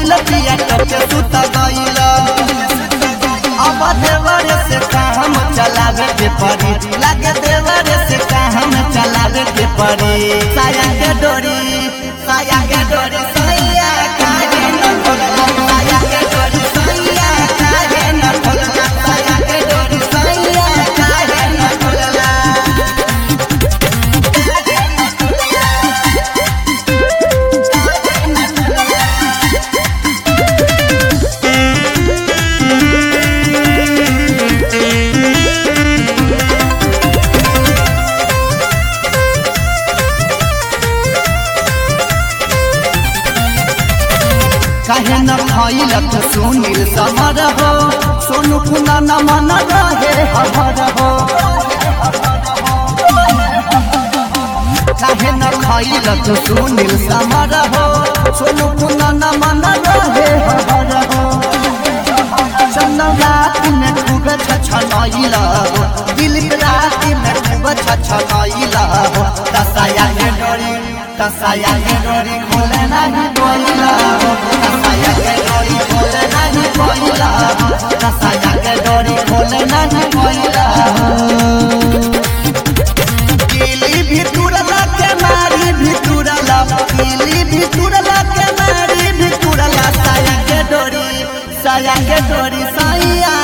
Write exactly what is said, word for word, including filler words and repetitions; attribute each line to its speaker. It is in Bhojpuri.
Speaker 1: भइल पिया टके सुत गइल अब देवर से काम चलावे के पड़ी लागे देवर से काम चलावे के पड़ी साया के डोरी साया के डोरी सैया काहे न खोलला साया के डोरी सैया काहे न खोलला साया के डोरी सैया काहे न खोलला काहे न भइल त सुनील समर हो सोनू कुना न मन रहे हर हो काहे न भइल त सुनील समर हो सोनू कुना न मन रहे हर हो चंदन रात में खूब छछनइल दिल रात में खूब छछनइल तसाया के डोरी तसाया के डोरी खोले नहीं बोइला तसाया के डोरी खोले नहीं बोइला तसाया के डोरी खोले नहीं बोइला किली भी तुरला के मारी भी तुरला किली भी तुरला के मारी भी तुरला साया के डोरी साया के डोरी साया